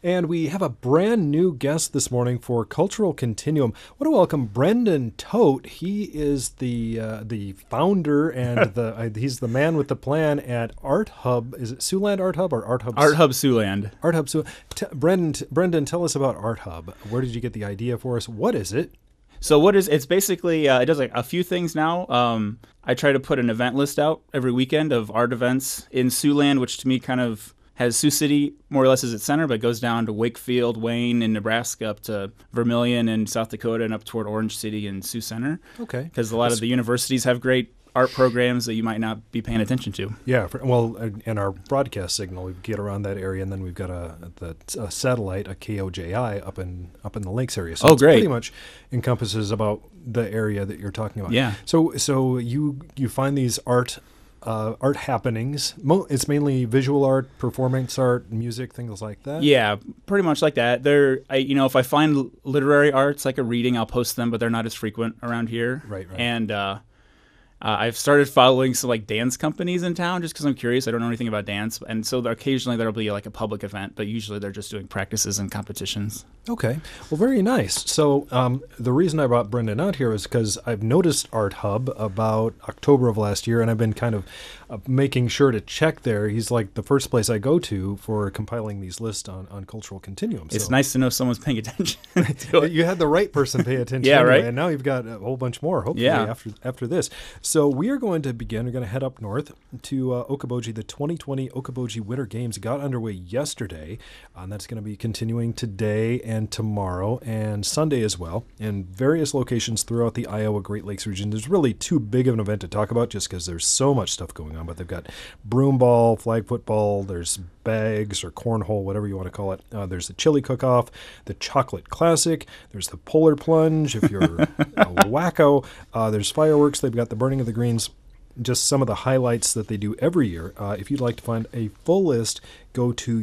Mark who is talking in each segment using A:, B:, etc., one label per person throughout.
A: And we have a brand new guest this morning for Cultural Continuum. I want to welcome Brendan Todt. He is the founder and he's the man with the plan at Art Hub. Is it Siouxland Art Hub or Art Hub?
B: Art Hub Siouxland.
A: Art Hub Siouxland. Brendan, tell us about Art Hub. Where did you get the idea for us? What is it?
B: So it's basically, it does like a few things now. I try to put an event list out every weekend of art events in Siouxland, which to me kind of has Sioux City more or less as its center, but goes down to Wakefield, Wayne in Nebraska, up to Vermilion in South Dakota, and up toward Orange City and Sioux Center.
A: Okay.
B: Because a lot of the universities have great art programs that you might not be paying attention to.
A: Yeah, and our broadcast signal, we get around that area, and then we've got a satellite, a KOJI, up in the Lakes area. So
B: great.
A: Pretty much encompasses about the area that you're talking about.
B: Yeah.
A: So you find these art happenings. It's mainly visual art, performance art, music, things like that.
B: Yeah, pretty much like that. If I find literary arts like a reading, I'll post them, but they're not as frequent around here.
A: Right.
B: And I've started following some like dance companies in town just because I'm curious. I don't know anything about dance, and so occasionally there'll be like a public event, but usually they're just doing practices and competitions.
A: Okay. Well, very nice. So the reason I brought Brendan out here is because I've noticed Art Hub about October of last year, and I've been kind of making sure to check there. He's like the first place I go to for compiling these lists on Cultural Continuum.
B: It's nice to know someone's paying attention to it.
A: You had the right person pay attention.
B: Yeah,
A: anyway,
B: right.
A: And now you've got a whole bunch more, hopefully, after this. So we are going to begin. We're going to head up north to Okoboji. The 2020 Okoboji Winter Games got underway yesterday, and that's going to be continuing today and tomorrow and Sunday as well in various locations throughout the Iowa Great Lakes region. There's really too big of an event to talk about just because there's so much stuff going on, but they've got broomball, flag football, there's bags or cornhole, whatever you want to call it. There's the chili cook-off, the chocolate classic, there's the polar plunge if you're a wacko, there's fireworks, they've got the burning of the greens. Just some of the highlights that they do every year. If you'd like to find a full list, go to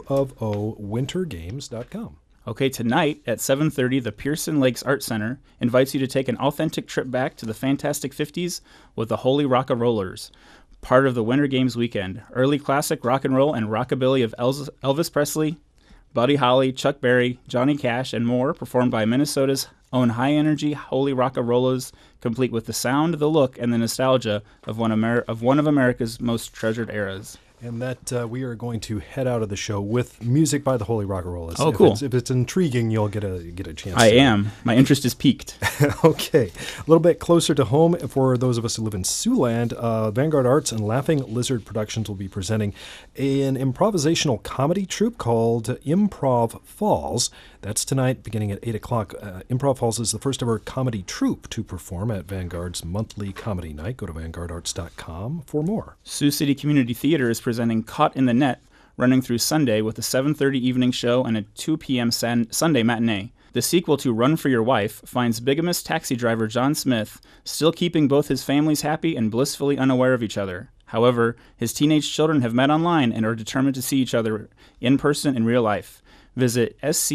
A: uofowintergames.com.
B: Okay, tonight at 7:30, the Pearson Lakes Art Center invites you to take an authentic trip back to the Fantastic 50s with the Holy Rock-a-Rollers, part of the Winter Games weekend. Early classic rock and roll and rockabilly of Elvis Presley, Buddy Holly, Chuck Berry, Johnny Cash, and more, performed by Minnesota's own high-energy Holy Rock-a-Rollers, complete with the sound, the look, and the nostalgia of one of America's most treasured eras.
A: And that we are going to head out of the show with music by the Holy Rock-a-Rollers.
B: Oh, cool.
A: If it's intriguing, you'll get a chance.
B: I am. My interest is piqued.
A: Okay. A little bit closer to home for those of us who live in Siouxland, Vanguard Arts and Laughing Lizard Productions will be presenting an improvisational comedy troupe called Improv Falls. That's tonight beginning at 8 o'clock. Improv Falls is the first ever comedy troupe to perform at Vanguard's monthly comedy night. Go to vanguardarts.com for more.
B: Sioux City Community Theater is presenting Caught in the Net, running through Sunday with a 7:30 evening show and a 2 p.m. Sunday matinee. The sequel to Run for Your Wife finds bigamous taxi driver John Smith still keeping both his families happy and blissfully unaware of each other. However, his teenage children have met online and are determined to see each other in person in real life. Visit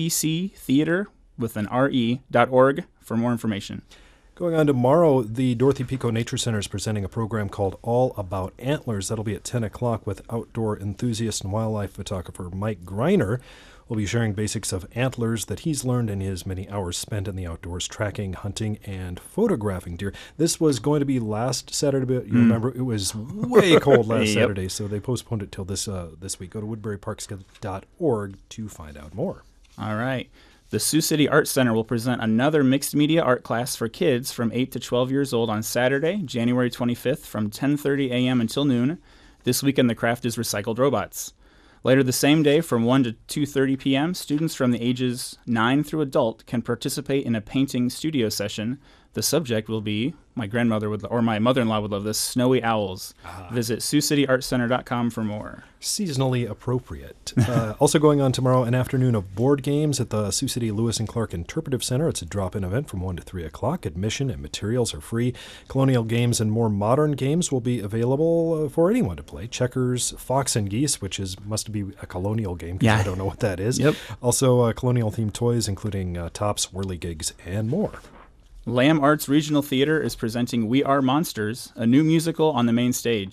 B: scctheater.org for more information.
A: Going on tomorrow, the Dorothy Pico Nature Center is presenting a program called All About Antlers. That'll be at 10 o'clock with outdoor enthusiast and wildlife photographer Mike Greiner. We'll be sharing basics of antlers that he's learned in his many hours spent in the outdoors tracking, hunting, and photographing deer. This was going to be last Saturday, but you remember it was way cold last Saturday, so they postponed it till this week. Go to woodburyparks.org to find out more.
B: All right. The Sioux City Art Center will present another mixed media art class for kids from 8 to 12 years old on Saturday, January 25th from 10:30 a.m. until noon. This weekend, the craft is recycled robots. Later the same day, from 1 to 2:30 p.m., students from the ages 9 through adult can participate in a painting studio session. The subject will be, my mother-in-law would love this, snowy owls. Visit SiouxCityArtCenter.com for more.
A: Seasonally appropriate. Also going on tomorrow, an afternoon of board games at the Sioux City Lewis and Clark Interpretive Center. It's a drop-in event from 1 to 3 o'clock. Admission and materials are free. Colonial games and more modern games will be available for anyone to play. Checkers, Fox and Geese, which must be a colonial game because I don't know what that is.
B: Yep.
A: Also colonial-themed toys, including tops, whirligigs, and more.
B: Lamb Arts Regional Theater is presenting We Are Monsters, a new musical on the main stage.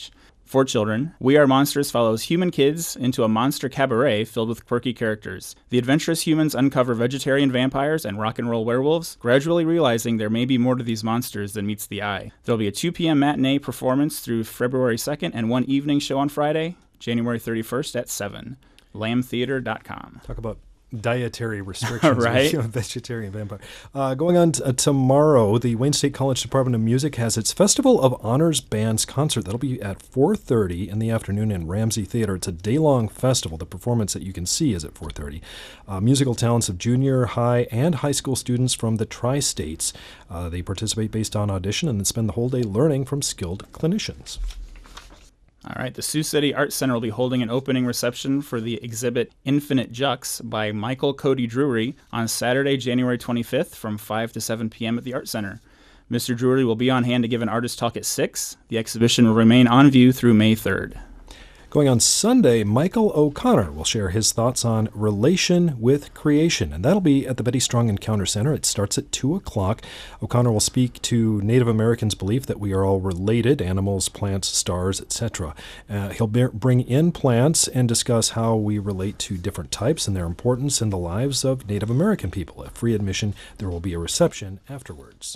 B: For children, We Are Monsters follows human kids into a monster cabaret filled with quirky characters. The adventurous humans uncover vegetarian vampires and rock and roll werewolves, gradually realizing there may be more to these monsters than meets the eye. There'll be a 2 p.m. matinee performance through February 2nd and one evening show on Friday, January 31st at 7. lambtheater.com.
A: Talk about dietary restrictions.
B: Right?
A: Vegetarian vampire. Going on tomorrow, the Wayne State College Department of Music has its Festival of Honors Bands concert. That'll be at 4:30 in the afternoon in Ramsey Theater. It's a day-long festival. The performance that you can see is at 4:30. Musical talents of junior, high, and high school students from the Tri-States. They participate based on audition and then spend the whole day learning from skilled clinicians.
B: All right, the Sioux City Arts Center will be holding an opening reception for the exhibit Infinite Jux by Michael Cody Drury on Saturday, January 25th from 5 to 7 p.m. at the Art Center. Mr. Drury will be on hand to give an artist talk at 6. The exhibition will remain on view through May 3rd.
A: Going on Sunday, Michael O'Connor will share his thoughts on relation with creation, and that'll be at the Betty Strong Encounter Center. It starts at 2 o'clock. O'Connor will speak to Native Americans' belief that we are all related, animals, plants, stars, etc. He'll bring in plants and discuss how we relate to different types and their importance in the lives of Native American people. At free admission, there will be a reception afterwards.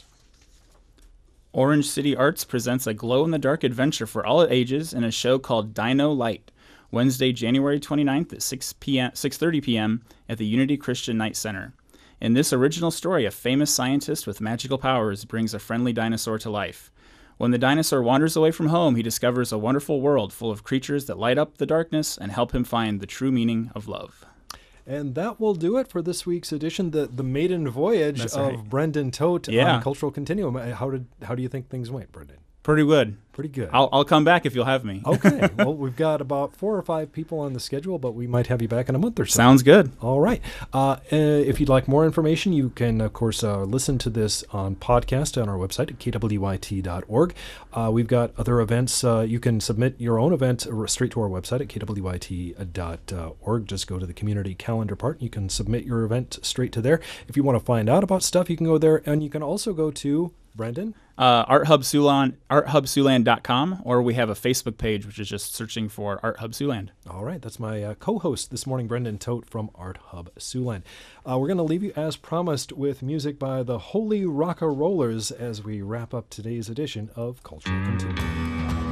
B: Orange City Arts presents a glow-in-the-dark adventure for all ages in a show called Dino Light, Wednesday, January 29th at 6:30 p.m. at the Unity Christian Night Center. In this original story, a famous scientist with magical powers brings a friendly dinosaur to life. When the dinosaur wanders away from home, he discovers a wonderful world full of creatures that light up the darkness and help him find the true meaning of love.
A: And that will do it for this week's edition, the maiden voyage of Brendan Todt on Cultural Continuum. How do you think things went, Brendan?
B: Pretty good.
A: Pretty good.
B: I'll come back if you'll have me.
A: Okay. Well, we've got about 4 or 5 people on the schedule, but we might have you back in a month or so.
B: Sounds good.
A: All right. If you'd like more information, you can, of course, listen to this on podcast on our website at kwyt.org. We've got other events. You can submit your own event straight to our website at kwyt.org. Just go to the community calendar part. You can submit your event straight to there. If you want to find out about stuff, you can go there, and you can also go to Brendan? ArtHubSiouxland.com, or we have a Facebook page, which is just searching for Art Hub Siouxland. All right. That's my co-host this morning, Brendan Todt from Art Hub Siouxland. We're going to leave you, as promised, with music by the Holy Rock-a-Rollers as we wrap up today's edition of Cultural Continuum.